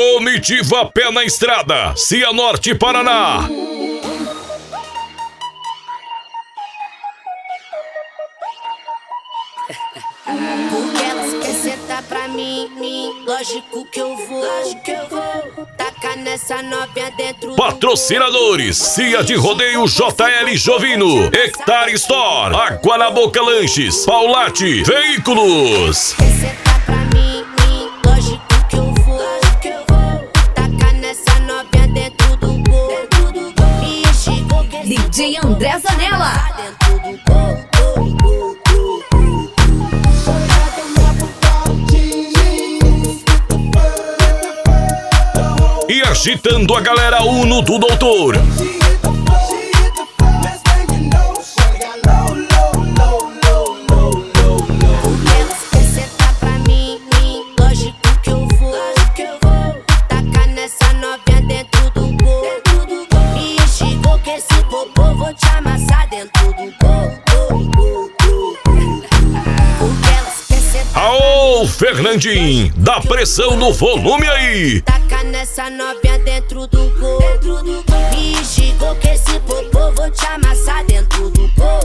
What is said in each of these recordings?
Comitiva Pé na Estrada, Cianorte, Paraná. Porque elas querem sentar pra mim, lógico que eu vou, tacar nessa novinha dentro. Patrocinadores: Cia de Rodeio, JL Jovino, Hectare Store, Água na Boca Lanches, Paulate Veículos. Quer sentar pra mim, lógico que eu vou, tacar nessa novinha dentro do gol. Me enxigou que DJ André Zanella. dentro do gol. E agitando a galera Uno do Doutor. Elas querem sentar pra mim, lógico que eu vou, tacar nessa novinha dentro do gol. Me enxigou que esse popô vou te amassar dentro do gol. Porque elas querem sentar. Aô, Fernandinho, dá pressão no volume aí. Taca nessa novinha dentro do gol. Me enxigou que esse popô vou te amassar dentro do gol.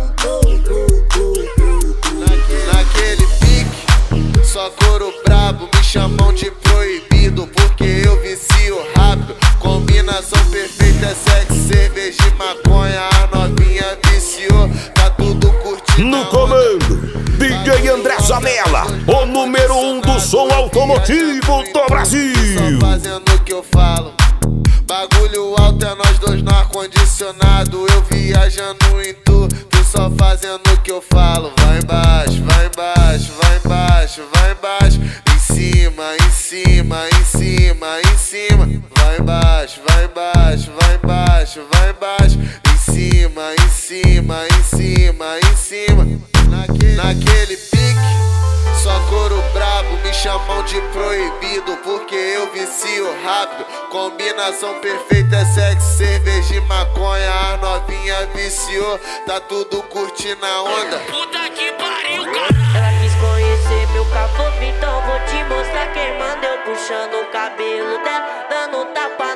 Naquele pique, só couro brabo, me chamam de proibido, porque eu vicio rápido. Combinação perfeita é sexo, cerveja e maconha, a novinha viciou, tá tudo curtindo. No comando, DJ André Zanella, o número 1 do som automotivo do Brasil. Só fazendo o que eu falo. Bagulho alto é nós dois no ar-condicionado. Eu viajando em tu só fazendo o que eu falo. Vai embaixo, vai embaixo, vai embaixo, vai embaixo. Em cima, em cima, em cima, em cima. Vai embaixo, vai embaixo, vai embaixo, vai embaixo. Em cima, em cima, em cima, em cima. Naquele pique, só couro brabo, me chamam de proibido, porque eu vicio rápido. Combinação perfeita é sexo, cerveja e maconha, a novinha viciou, tá tudo curtindo a onda. Puta que pariu, cara. Ela quis conhecer meu caboclo, então vou te mostrar quem manda. Eu puxando o cabelo dela, dando tapa